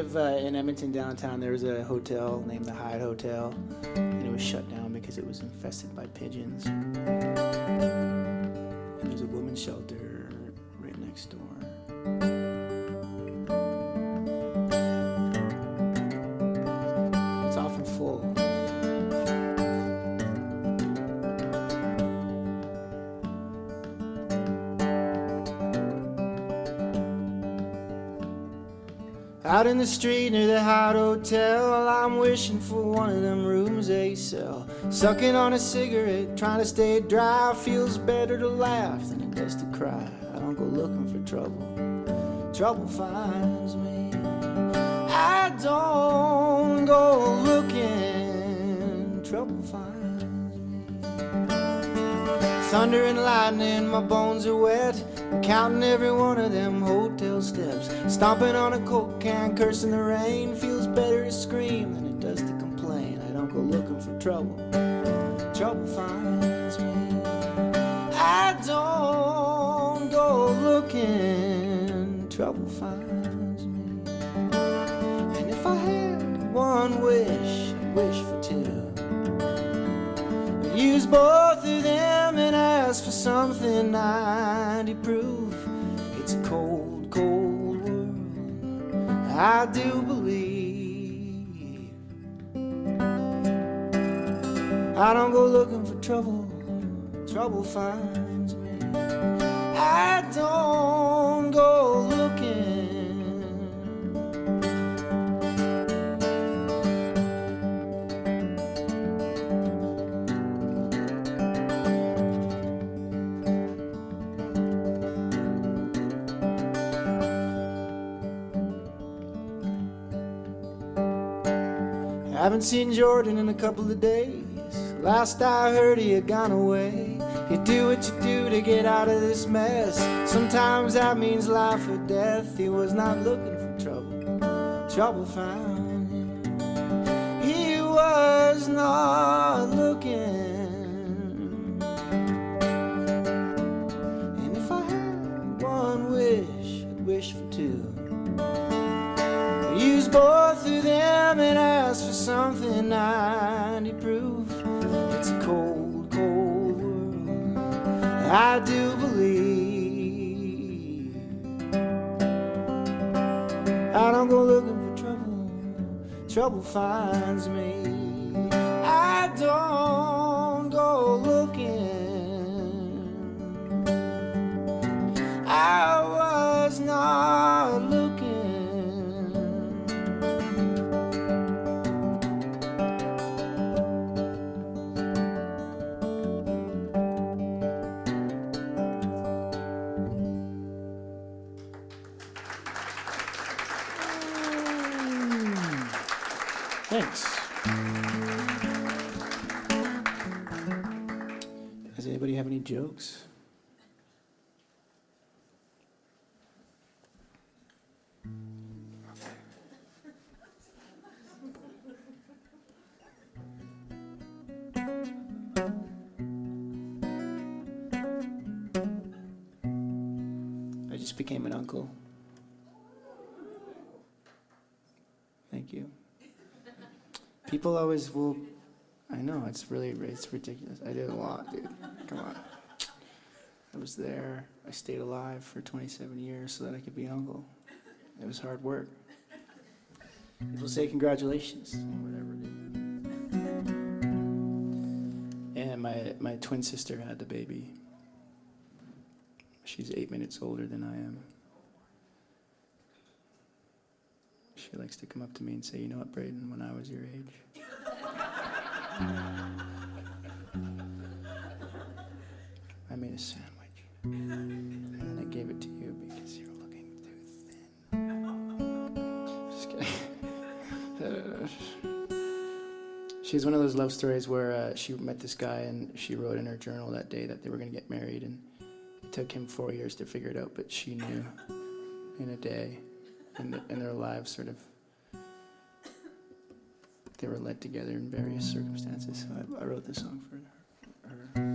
live in Edmonton downtown, there was a hotel named the Hyde Hotel, and it was shut down because it was infested by pigeons. And there's a women's shelter right next door. It's often full. Out in the street near the Hyde Hotel, I'm wishing for one of them rooms they sell. Sucking on a cigarette, trying to stay dry. Feels better to laugh than it does to cry. I don't go looking for trouble. Trouble finds me. I don't go looking. Trouble finds me. Thunder and lightning, my bones are wet. Counting every one of them hotel steps. Stomping on a Coke can, cursing the rain. Feels better to scream than it does to complain. I don't go looking for trouble. Trouble finds me. I don't go looking. Trouble finds me. And if I had one wish, I'd wish for two. I'd use both of them and ask for something 90 proof. It's a cold, cold world, I do believe. I don't go looking for trouble. Trouble finds me. I don't go looking. Haven't seen Jordan in a couple of days. Last I heard he had gone away. You do what you do to get out of this mess. Sometimes that means life or death. He was not looking for trouble. Trouble found him. He was not looking. And if I had one wish, I'd wish for two. Use both of them and ask for something 90 proof. It's a cold, cold world, I do believe. I don't go looking for trouble. Trouble finds me. I don't go looking. I was not looking. Thanks. Does anybody have any jokes? I just became an uncle. Thank you. People always will. I know, it's ridiculous. I did a lot, dude. Come on. I was there. I stayed alive for 27 years so that I could be an uncle. It was hard work. People say congratulations, whatever it is. And my twin sister had the baby. She's 8 minutes older than I am. She likes to come up to me and say, you know what, Braden, when I was your age. I made a sandwich. And then I gave it to you because you were looking too thin. Just kidding. She's one of those love stories where she met this guy and she wrote in her journal that day that they were going to get married. And it took him 4 years to figure it out, but she knew in a day. And their lives sort of, they were led together in various circumstances. So I wrote this song for her.